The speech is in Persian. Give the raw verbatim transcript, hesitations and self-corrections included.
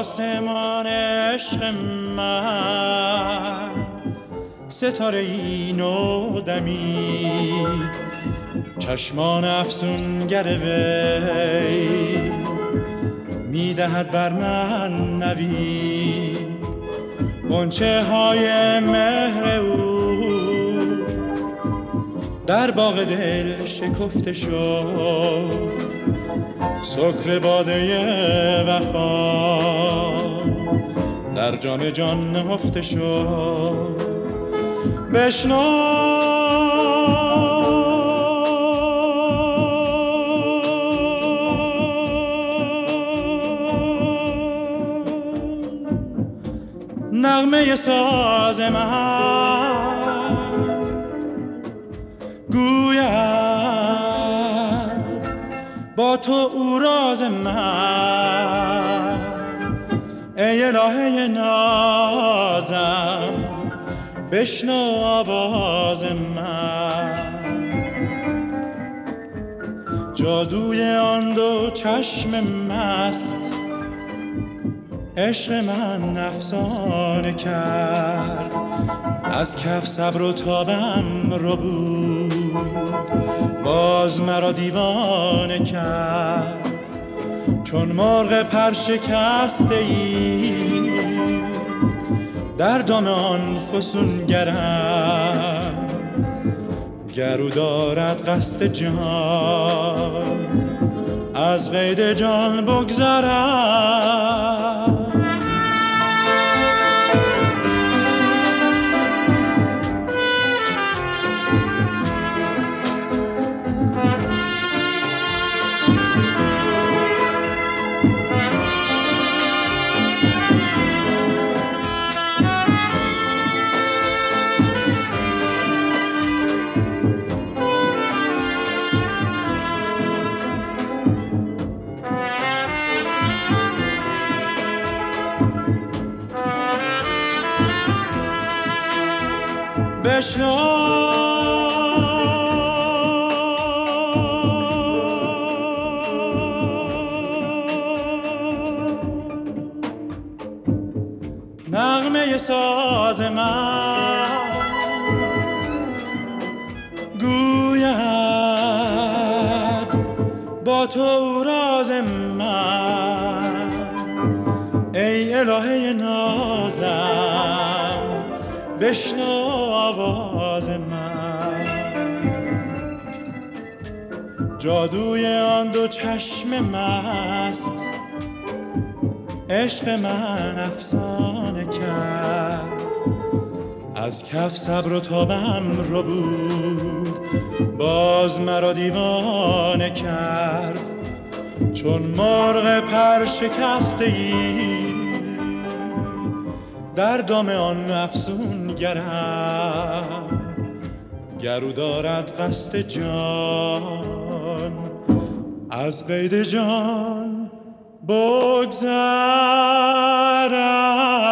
آسمان عشق من ستاره ای نو دمید، چشمان افسونگر وی میدهد بر من نوید. غنچه های مهر او در باغ دل شکفته شد، سکر باده وفا در جام جان نهفته شد. بشنو نغمه ساز من گوید با تو او راز من. ای الهه نازم بشنو آواز من. جادوی آن دو چشم مست عشق من افسانه کرد، از کف صبر و تابم رو بود، باز مرا دیوانه کرد. چون مرغ پر شکسته ای در دام آن فسونگرم، گرو دارد قصد جان از قید جان بگذرم. بشنو نغمه ساز من گوید با تو راز من. ای الهه نازم بشنو آواز من. جادوی آن دو چشم مست عشق من افسانه کرد، از کف صبر و تابم رو بود، باز مرا دیوانه کرد. چون مرغ پر شکسته ای در دام آن افسونگرم، گرو دارد قصد جان از قید جان بگذرم.